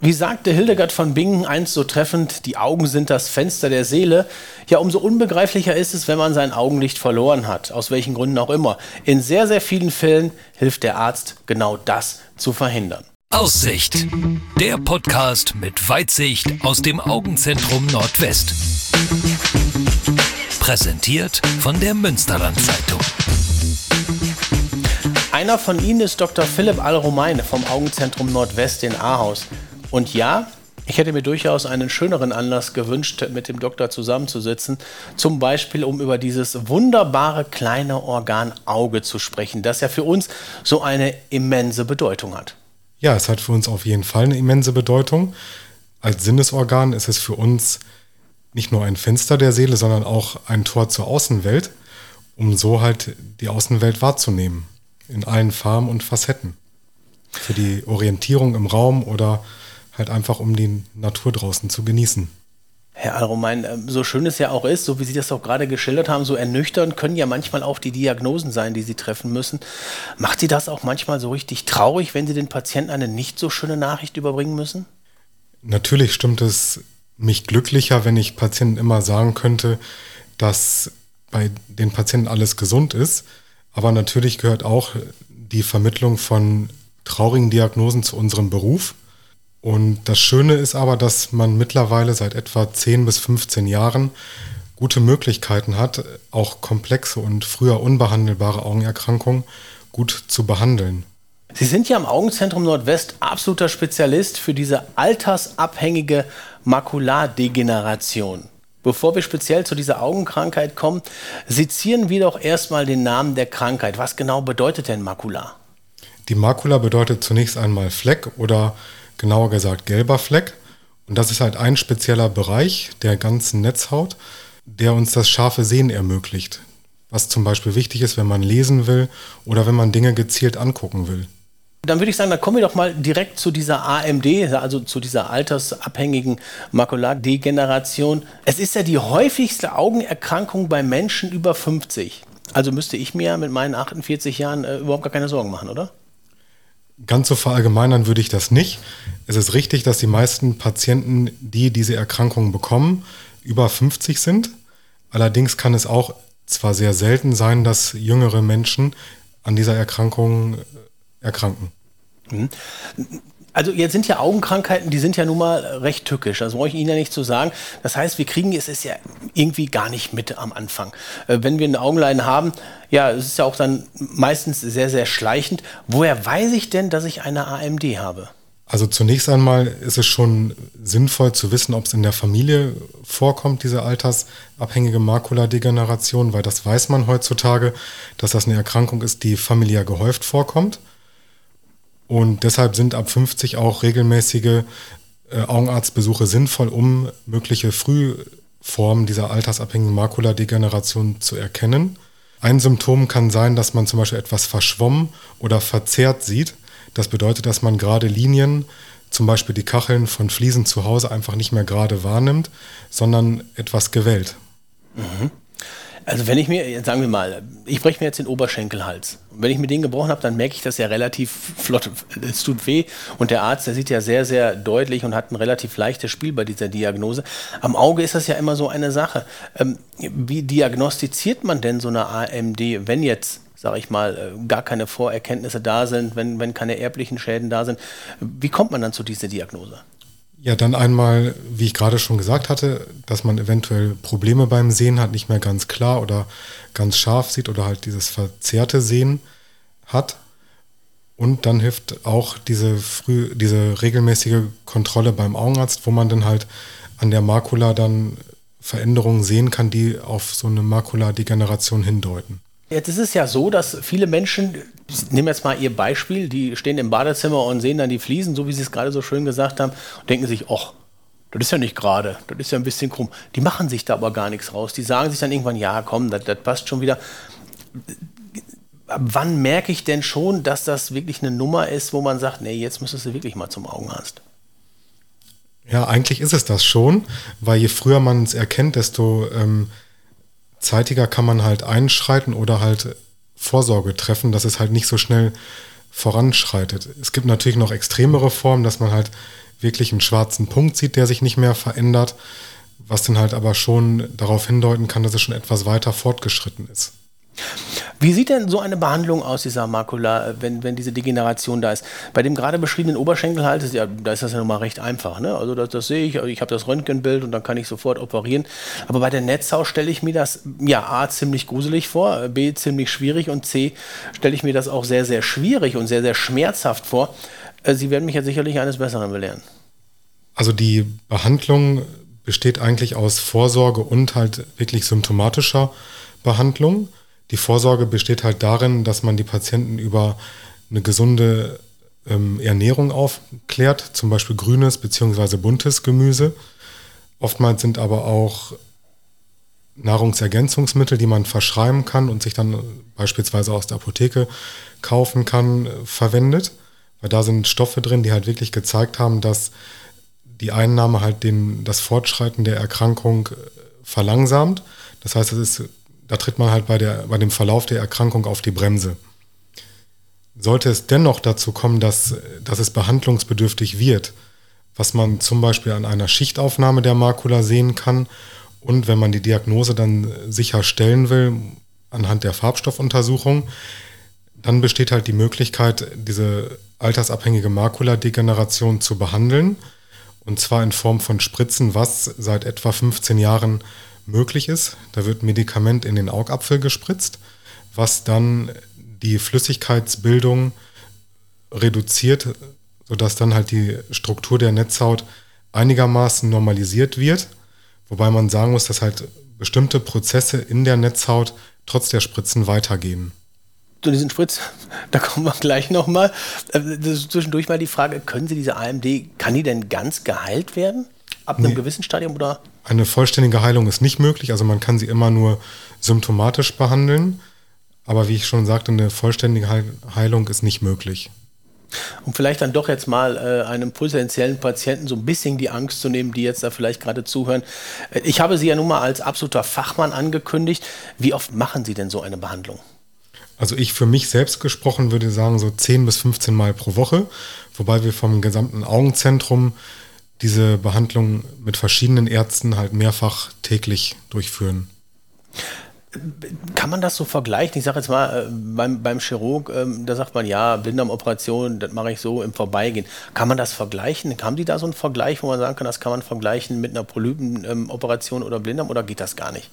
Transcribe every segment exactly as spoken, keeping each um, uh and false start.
Wie sagte Hildegard von Bingen einst so treffend, die Augen sind das Fenster der Seele. Ja, umso unbegreiflicher ist es, wenn man sein Augenlicht verloren hat, aus welchen Gründen auch immer. In sehr, sehr vielen Fällen hilft der Arzt, genau das zu verhindern. Aussicht, der Podcast mit Weitsicht aus dem Augenzentrum Nordwest. Präsentiert von der Münsterland-Zeitung. Einer von Ihnen ist Doktor Philipp Allromein vom Augenzentrum Nordwest in Ahaus. Und ja, ich hätte mir durchaus einen schöneren Anlass gewünscht, mit dem Doktor zusammenzusitzen, zum Beispiel um über dieses wunderbare kleine Organ Auge zu sprechen, das ja für uns so eine immense Bedeutung hat. Ja, es hat für uns auf jeden Fall eine immense Bedeutung. Als Sinnesorgan ist es für uns nicht nur ein Fenster der Seele, sondern auch ein Tor zur Außenwelt, um so halt die Außenwelt wahrzunehmen, in allen Farben und Facetten. Für die Orientierung im Raum oder halt einfach um die Natur draußen zu genießen. Herr Allromein, so schön es ja auch ist, so wie Sie das auch gerade geschildert haben, so ernüchternd können ja manchmal auch die Diagnosen sein, die Sie treffen müssen. Macht Sie das auch manchmal so richtig traurig, wenn Sie den Patienten eine nicht so schöne Nachricht überbringen müssen? Natürlich stimmt es mich glücklicher, wenn ich Patienten immer sagen könnte, dass bei den Patienten alles gesund ist. Aber natürlich gehört auch die Vermittlung von traurigen Diagnosen zu unserem Beruf. Und das Schöne ist aber, dass man mittlerweile seit etwa zehn bis fünfzehn Jahren gute Möglichkeiten hat, auch komplexe und früher unbehandelbare Augenerkrankungen gut zu behandeln. Sie sind ja im Augenzentrum Nordwest absoluter Spezialist für diese altersabhängige Makulardegeneration. Bevor wir speziell zu dieser Augenkrankheit kommen, sezieren wir doch erstmal den Namen der Krankheit. Was genau bedeutet denn Makular? Die Makula bedeutet zunächst einmal Fleck oder genauer gesagt gelber Fleck. Und das ist halt ein spezieller Bereich der ganzen Netzhaut, der uns das scharfe Sehen ermöglicht. Was zum Beispiel wichtig ist, wenn man lesen will oder wenn man Dinge gezielt angucken will. Dann würde ich sagen, da kommen wir doch mal direkt zu dieser A M D, also zu dieser altersabhängigen Makulardegeneration. Es ist ja die häufigste Augenerkrankung bei Menschen über fünfzig. Also müsste ich mir mit meinen achtundvierzig Jahren äh, überhaupt gar keine Sorgen machen, oder? Ganz so verallgemeinern würde ich das nicht. Es ist richtig, dass die meisten Patienten, die diese Erkrankung bekommen, über fünfzig sind. Allerdings kann es auch zwar sehr selten sein, dass jüngere Menschen an dieser Erkrankung erkranken. Also jetzt sind ja Augenkrankheiten, die sind ja nun mal recht tückisch, das brauche ich Ihnen ja nicht zu sagen. Das heißt, wir kriegen es ist ja irgendwie gar nicht mit am Anfang. Wenn wir eine Augenleiden haben, ja, es ist ja auch dann meistens sehr, sehr schleichend. Woher weiß ich denn, dass ich eine A M D habe? Also zunächst einmal ist es schon sinnvoll zu wissen, ob es in der Familie vorkommt, diese altersabhängige Makuladegeneration, weil das weiß man heutzutage, dass das eine Erkrankung ist, die familiär gehäuft vorkommt. Und deshalb sind ab fünfzig auch regelmäßige äh, Augenarztbesuche sinnvoll, um mögliche Frühformen dieser altersabhängigen Makuladegeneration zu erkennen. Ein Symptom kann sein, dass man zum Beispiel etwas verschwommen oder verzerrt sieht. Das bedeutet, dass man gerade Linien, zum Beispiel die Kacheln von Fliesen zu Hause, einfach nicht mehr gerade wahrnimmt, sondern etwas gewellt. Mhm. Also wenn ich mir, sagen wir mal, ich breche mir jetzt den Oberschenkelhals. Und wenn ich mir den gebrochen habe, dann merke ich das ja relativ flott. Es tut weh und der Arzt, der sieht ja sehr, sehr deutlich und hat ein relativ leichtes Spiel bei dieser Diagnose. Am Auge ist das ja immer so eine Sache. Ähm, wie diagnostiziert man denn so eine A M D, wenn jetzt, sage ich mal, gar keine Vorerkenntnisse da sind, wenn, wenn keine erblichen Schäden da sind? Wie kommt man dann zu dieser Diagnose? Ja, dann einmal, wie ich gerade schon gesagt hatte, dass man eventuell Probleme beim Sehen hat, nicht mehr ganz klar oder ganz scharf sieht oder halt dieses verzerrte Sehen hat. Und dann hilft auch diese früh, diese regelmäßige Kontrolle beim Augenarzt, wo man dann halt an der Makula dann Veränderungen sehen kann, die auf so eine Makuladegeneration hindeuten. Jetzt ist es ja so, dass viele Menschen, ich nehme jetzt mal Ihr Beispiel, die stehen im Badezimmer und sehen dann die Fliesen, so wie Sie es gerade so schön gesagt haben, und denken sich, ach, das ist ja nicht gerade, das ist ja ein bisschen krumm. Die machen sich da aber gar nichts raus. Die sagen sich dann irgendwann, ja komm, das, das passt schon wieder. Ab wann merke ich denn schon, dass das wirklich eine Nummer ist, wo man sagt, nee, jetzt müsstest du wirklich mal zum Augenarzt? Ja, eigentlich ist es das schon, weil je früher man es erkennt, desto ähm, zeitiger kann man halt einschreiten oder halt Vorsorge treffen, dass es halt nicht so schnell voranschreitet. Es gibt natürlich noch extremere Formen, dass man halt wirklich einen schwarzen Punkt sieht, der sich nicht mehr verändert, was dann halt aber schon darauf hindeuten kann, dass es schon etwas weiter fortgeschritten ist. Wie sieht denn so eine Behandlung aus, dieser Makula, wenn, wenn diese Degeneration da ist? Bei dem gerade beschriebenen Oberschenkelhals, ja, da ist das ja nun mal recht einfach. Ne? Also das, das sehe ich, ich habe das Röntgenbild und dann kann ich sofort operieren. Aber bei der Netzhaut stelle ich mir das, ja, A, ziemlich gruselig vor, B, ziemlich schwierig und C, stelle ich mir das auch sehr, sehr schwierig und sehr, sehr schmerzhaft vor. Sie werden mich ja sicherlich eines Besseren belehren. Also die Behandlung besteht eigentlich aus Vorsorge und halt wirklich symptomatischer Behandlung. Die Vorsorge besteht halt darin, dass man die Patienten über eine gesunde ähm, Ernährung aufklärt, zum Beispiel grünes bzw. buntes Gemüse. Oftmals sind aber auch Nahrungsergänzungsmittel, die man verschreiben kann und sich dann beispielsweise aus der Apotheke kaufen kann, verwendet. Weil da sind Stoffe drin, die halt wirklich gezeigt haben, dass die Einnahme halt den, das Fortschreiten der Erkrankung verlangsamt. Das heißt, es ist, da tritt man halt bei, der, bei dem Verlauf der Erkrankung auf die Bremse. Sollte es dennoch dazu kommen, dass, dass es behandlungsbedürftig wird, was man zum Beispiel an einer Schichtaufnahme der Makula sehen kann und wenn man die Diagnose dann sicher stellen will, anhand der Farbstoffuntersuchung, dann besteht halt die Möglichkeit, diese altersabhängige Makuladegeneration zu behandeln. Und zwar in Form von Spritzen, was seit etwa fünfzehn Jahren möglich ist. Da wird Medikament in den Augapfel gespritzt, was dann die Flüssigkeitsbildung reduziert, sodass dann halt die Struktur der Netzhaut einigermaßen normalisiert wird. Wobei man sagen muss, dass halt bestimmte Prozesse in der Netzhaut trotz der Spritzen weitergehen. Zu diesen Spritz, da kommen wir gleich nochmal. Zwischendurch mal die Frage, können Sie diese A M D, kann die denn ganz geheilt werden? Ab einem nee. gewissen Stadium oder? Eine vollständige Heilung ist nicht möglich, also man kann sie immer nur symptomatisch behandeln. Aber wie ich schon sagte, eine vollständige Heilung ist nicht möglich. Um vielleicht dann doch jetzt mal äh, einem potenziellen Patienten so ein bisschen die Angst zu nehmen, die jetzt da vielleicht gerade zuhören. Ich habe Sie ja nun mal als absoluter Fachmann angekündigt. Wie oft machen Sie denn so eine Behandlung? Also ich für mich selbst gesprochen würde sagen so zehn bis fünfzehn Mal pro Woche, wobei wir vom gesamten Augenzentrum diese Behandlung mit verschiedenen Ärzten halt mehrfach täglich durchführen. Kann man das so vergleichen? Ich sage jetzt mal, beim, beim Chirurg, ähm, da sagt man, ja, Blinddarmoperation, das mache ich so im Vorbeigehen. Kann man das vergleichen? Haben die da so einen Vergleich, wo man sagen kann, das kann man vergleichen mit einer Polypenoperation oder Blinddarm oder geht das gar nicht?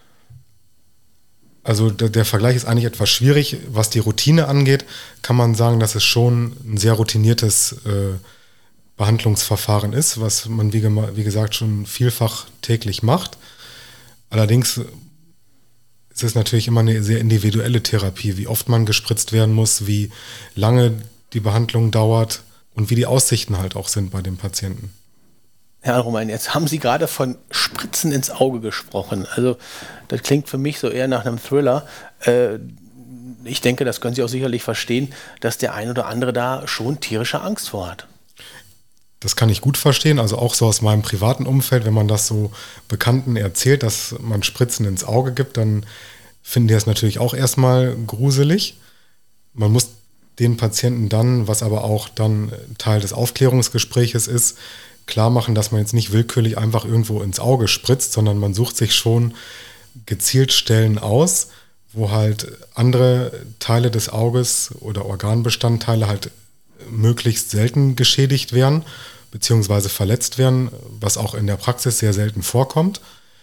Also der, der Vergleich ist eigentlich etwas schwierig. Was die Routine angeht, kann man sagen, dass es schon ein sehr routiniertes äh, Behandlungsverfahren ist, was man wie, wie gesagt schon vielfach täglich macht. Allerdings ist es natürlich immer eine sehr individuelle Therapie, wie oft man gespritzt werden muss, wie lange die Behandlung dauert und wie die Aussichten halt auch sind bei dem Patienten. Herr Roman, jetzt haben Sie gerade von Spritzen ins Auge gesprochen. Also das klingt für mich so eher nach einem Thriller. Äh, ich denke, das können Sie auch sicherlich verstehen, dass der ein oder andere da schon tierische Angst vor hat. Das kann ich gut verstehen, also auch so aus meinem privaten Umfeld, wenn man das so Bekannten erzählt, dass man Spritzen ins Auge gibt, dann finden die das natürlich auch erstmal gruselig. Man muss den Patienten dann, was aber auch dann Teil des Aufklärungsgespräches ist, klar machen, dass man jetzt nicht willkürlich einfach irgendwo ins Auge spritzt, sondern man sucht sich schon gezielt Stellen aus, wo halt andere Teile des Auges oder Organbestandteile halt möglichst selten geschädigt werden, beziehungsweise verletzt werden, was auch in der Praxis sehr selten vorkommt.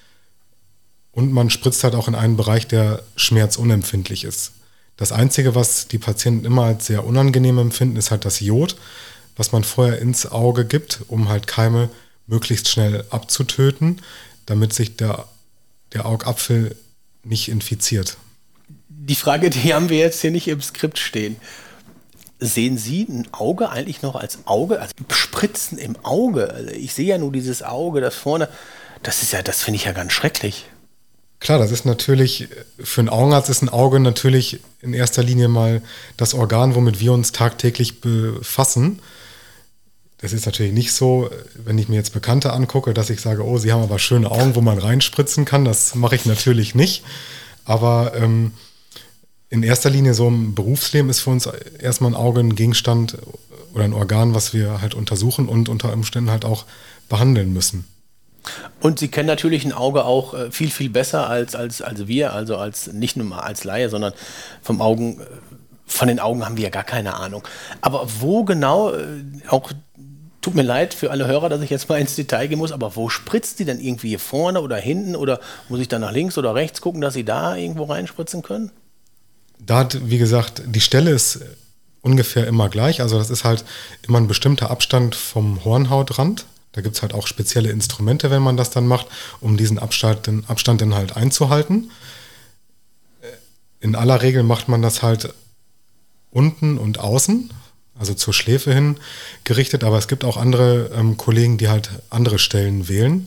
Und man spritzt halt auch in einen Bereich, der schmerzunempfindlich ist. Das Einzige, was die Patienten immer als sehr unangenehm empfinden, ist halt das Jod, was man vorher ins Auge gibt, um halt Keime möglichst schnell abzutöten, damit sich der, der Augapfel nicht infiziert. Die Frage, die haben wir jetzt hier nicht im Skript stehen. Sehen Sie ein Auge eigentlich noch als Auge? Also Spritzen im Auge? Also ich sehe ja nur dieses Auge, das vorne. Das ist ja, das finde ich ja ganz schrecklich. Klar, das ist natürlich, für einen Augenarzt ist ein Auge natürlich in erster Linie mal das Organ, womit wir uns tagtäglich befassen. Das ist natürlich nicht so, wenn ich mir jetzt Bekannte angucke, dass ich sage, oh, sie haben aber schöne Augen, wo man reinspritzen kann. Das mache ich natürlich nicht. Aber ähm, In erster Linie so im Berufsleben ist für uns erstmal ein Auge ein Gegenstand oder ein Organ, was wir halt untersuchen und unter Umständen halt auch behandeln müssen. Und Sie kennen natürlich ein Auge auch äh, viel, viel besser als, als, als wir, also als nicht nur mal als Laie, sondern vom Augen, äh, von den Augen haben wir ja gar keine Ahnung. Aber wo genau, äh, auch tut mir leid für alle Hörer, dass ich jetzt mal ins Detail gehen muss, aber wo spritzt die denn irgendwie hier vorne oder hinten oder muss ich dann nach links oder rechts gucken, dass Sie da irgendwo reinspritzen können? Da hat, wie gesagt, die Stelle ist ungefähr immer gleich, also das ist halt immer ein bestimmter Abstand vom Hornhautrand. Da gibt es halt auch spezielle Instrumente, wenn man das dann macht, um diesen Abstand, den Abstand dann halt einzuhalten. In aller Regel macht man das halt unten und außen, also zur Schläfe hin gerichtet, aber es gibt auch andere ähm, Kollegen, die halt andere Stellen wählen,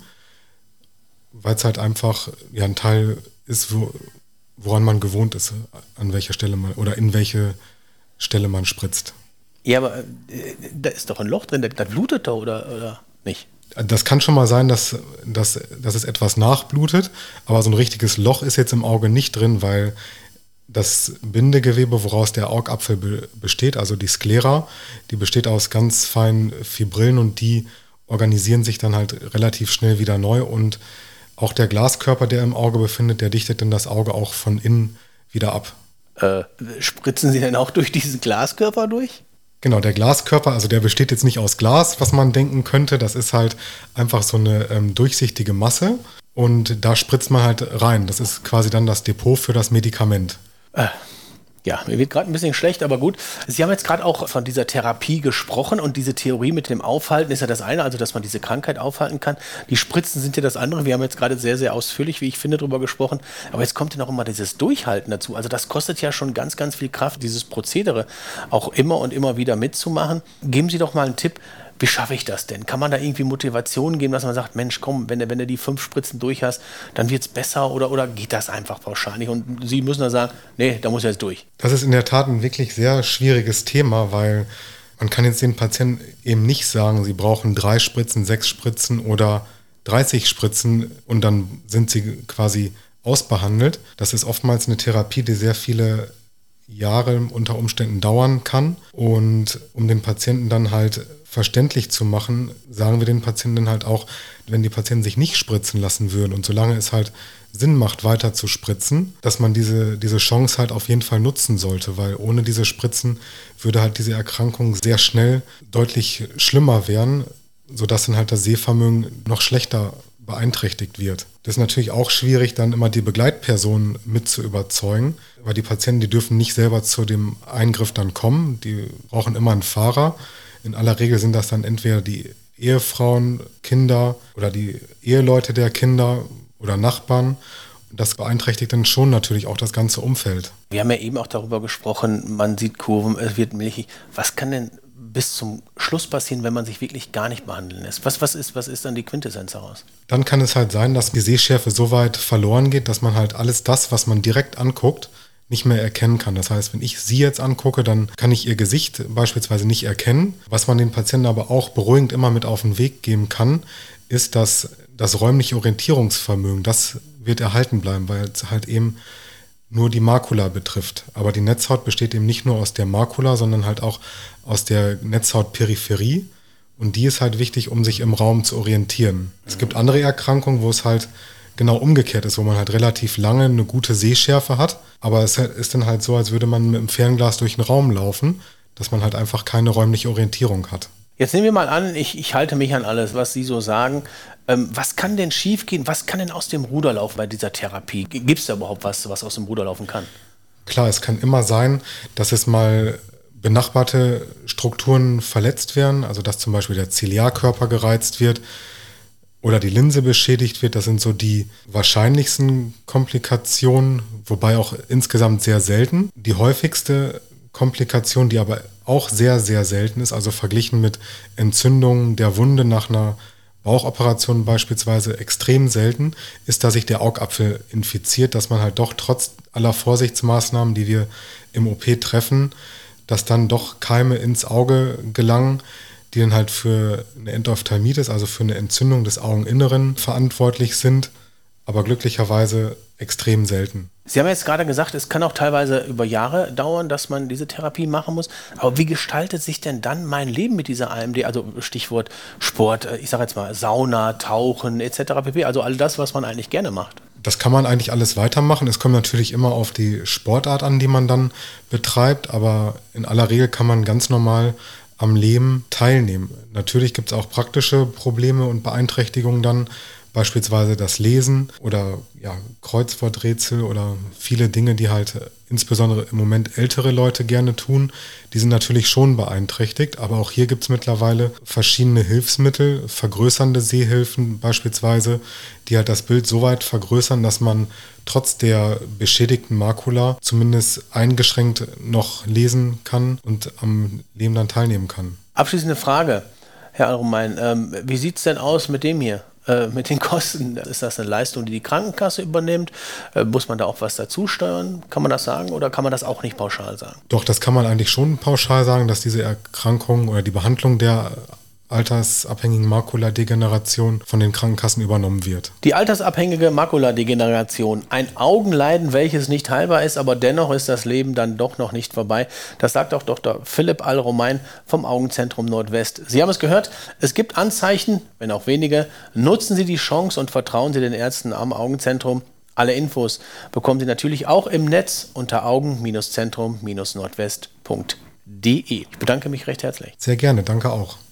weil es halt einfach ja, ein Teil ist, wo, woran man gewohnt ist, an welcher Stelle man oder in welche Stelle man spritzt. Ja, aber äh, da ist doch ein Loch drin, das blutet doch, oder, oder nicht? Das kann schon mal sein, dass, dass, dass es etwas nachblutet, aber so ein richtiges Loch ist jetzt im Auge nicht drin, weil das Bindegewebe, woraus der Augapfel be- besteht, also die Sklera, die besteht aus ganz feinen Fibrillen und die organisieren sich dann halt relativ schnell wieder neu und auch der Glaskörper, der im Auge befindet, der dichtet dann das Auge auch von innen wieder ab. Äh, spritzen Sie denn auch durch diesen Glaskörper durch? Genau, der Glaskörper, also der besteht jetzt nicht aus Glas, was man denken könnte. Das ist halt einfach so eine ähm, durchsichtige Masse und da spritzt man halt rein. Das ist quasi dann das Depot für das Medikament. Äh, ja, mir wird gerade ein bisschen schlecht, aber gut. Sie haben jetzt gerade auch von dieser Therapie gesprochen und diese Theorie mit dem Aufhalten ist ja das eine, also dass man diese Krankheit aufhalten kann. Die Spritzen sind ja das andere. Wir haben jetzt gerade sehr, sehr ausführlich, wie ich finde, darüber gesprochen. Aber jetzt kommt ja noch immer dieses Durchhalten dazu. Also das kostet ja schon ganz, ganz viel Kraft, dieses Prozedere auch immer und immer wieder mitzumachen. Geben Sie doch mal einen Tipp. Wie schaffe ich das denn? Kann man da irgendwie Motivation geben, dass man sagt, Mensch, komm, wenn du, wenn du die fünf Spritzen durch hast, dann wird es besser oder, oder geht das einfach pauschal nicht? Und Sie müssen da sagen, nee, da muss er jetzt durch. Das ist in der Tat ein wirklich sehr schwieriges Thema, weil man kann jetzt den Patienten eben nicht sagen, sie brauchen drei Spritzen, sechs Spritzen oder dreißig Spritzen und dann sind sie quasi ausbehandelt. Das ist oftmals eine Therapie, die sehr viele Jahre unter Umständen dauern kann und um den Patienten dann halt verständlich zu machen, sagen wir den Patienten halt auch, wenn die Patienten sich nicht spritzen lassen würden und solange es halt Sinn macht, weiter zu spritzen, dass man diese, diese Chance halt auf jeden Fall nutzen sollte, weil ohne diese Spritzen würde halt diese Erkrankung sehr schnell deutlich schlimmer werden, sodass dann halt das Sehvermögen noch schlechter beeinträchtigt wird. Das ist natürlich auch schwierig, dann immer die Begleitpersonen mit zu überzeugen, weil die Patienten, die dürfen nicht selber zu dem Eingriff dann kommen, die brauchen immer einen Fahrer. In aller Regel sind das dann entweder die Ehefrauen, Kinder oder die Eheleute der Kinder oder Nachbarn. Und das beeinträchtigt dann schon natürlich auch das ganze Umfeld. Wir haben ja eben auch darüber gesprochen, man sieht Kurven, es wird milchig. Was kann denn bis zum Schluss passieren, wenn man sich wirklich gar nicht behandeln lässt? Was, was, ist, was ist dann die Quintessenz daraus? Dann kann es halt sein, dass die Sehschärfe so weit verloren geht, dass man halt alles das, was man direkt anguckt, nicht mehr erkennen kann. Das heißt, wenn ich sie jetzt angucke, dann kann ich ihr Gesicht beispielsweise nicht erkennen. Was man den Patienten aber auch beruhigend immer mit auf den Weg geben kann, ist, dass das räumliche Orientierungsvermögen, das wird erhalten bleiben, weil es halt eben nur die Makula betrifft. Aber die Netzhaut besteht eben nicht nur aus der Makula, sondern halt auch aus der Netzhautperipherie. Und die ist halt wichtig, um sich im Raum zu orientieren. Es gibt andere Erkrankungen, wo es halt genau umgekehrt ist, wo man halt relativ lange eine gute Sehschärfe hat. Aber es ist dann halt so, als würde man mit dem Fernglas durch den Raum laufen, dass man halt einfach keine räumliche Orientierung hat. Jetzt nehmen wir mal an, ich, ich halte mich an alles, was Sie so sagen. Ähm, was kann denn schiefgehen? Was kann denn aus dem Ruder laufen bei dieser Therapie? Gibt es da überhaupt was, was aus dem Ruder laufen kann? Klar, es kann immer sein, dass es mal benachbarte Strukturen verletzt werden, also dass zum Beispiel der Ziliarkörper gereizt wird oder die Linse beschädigt wird. Das sind so die wahrscheinlichsten Komplikationen, wobei auch insgesamt sehr selten. Die häufigste Komplikation, die aber auch sehr, sehr selten ist, also verglichen mit Entzündungen der Wunde nach einer Bauchoperation beispielsweise extrem selten, ist, dass sich der Augapfel infiziert, dass man halt doch trotz aller Vorsichtsmaßnahmen, die wir im O P treffen, dass dann doch Keime ins Auge gelangen, die dann halt für eine Endophthalmitis, also für eine Entzündung des Augeninneren verantwortlich sind, aber glücklicherweise extrem selten. Sie haben jetzt gerade gesagt, es kann auch teilweise über Jahre dauern, dass man diese Therapie machen muss. Aber wie gestaltet sich denn dann mein Leben mit dieser A M D? Also Stichwort Sport, ich sage jetzt mal Sauna, Tauchen et cetera pp. Also all das, was man eigentlich gerne macht. Das kann man eigentlich alles weitermachen. Es kommt natürlich immer auf die Sportart an, die man dann betreibt. Aber in aller Regel kann man ganz normal am Leben teilnehmen. Natürlich gibt es auch praktische Probleme und Beeinträchtigungen dann. Beispielsweise das Lesen oder ja, Kreuzworträtsel oder viele Dinge, die halt insbesondere im Moment ältere Leute gerne tun, die sind natürlich schon beeinträchtigt. Aber auch hier gibt es mittlerweile verschiedene Hilfsmittel, vergrößernde Sehhilfen beispielsweise, die halt das Bild so weit vergrößern, dass man trotz der beschädigten Makula zumindest eingeschränkt noch lesen kann und am Leben dann teilnehmen kann. Abschließende Frage, Herr Allrumein, ähm, wie sieht es denn aus mit dem hier? Mit den Kosten, ist das eine Leistung, die die Krankenkasse übernimmt? Muss man da auch was dazu steuern? Kann man das sagen oder kann man das auch nicht pauschal sagen? Doch, das kann man eigentlich schon pauschal sagen, dass diese Erkrankung oder die Behandlung der altersabhängigen Makuladegeneration von den Krankenkassen übernommen wird. Die altersabhängige Makuladegeneration, ein Augenleiden, welches nicht heilbar ist, aber dennoch ist das Leben dann doch noch nicht vorbei. Das sagt auch Doktor Philipp Allrumein vom Augenzentrum Nordwest. Sie haben es gehört, es gibt Anzeichen, wenn auch wenige. Nutzen Sie die Chance und vertrauen Sie den Ärzten am Augenzentrum. Alle Infos bekommen Sie natürlich auch im Netz unter augen-zentrum-nordwest punkt de. Ich bedanke mich recht herzlich. Sehr gerne, danke auch.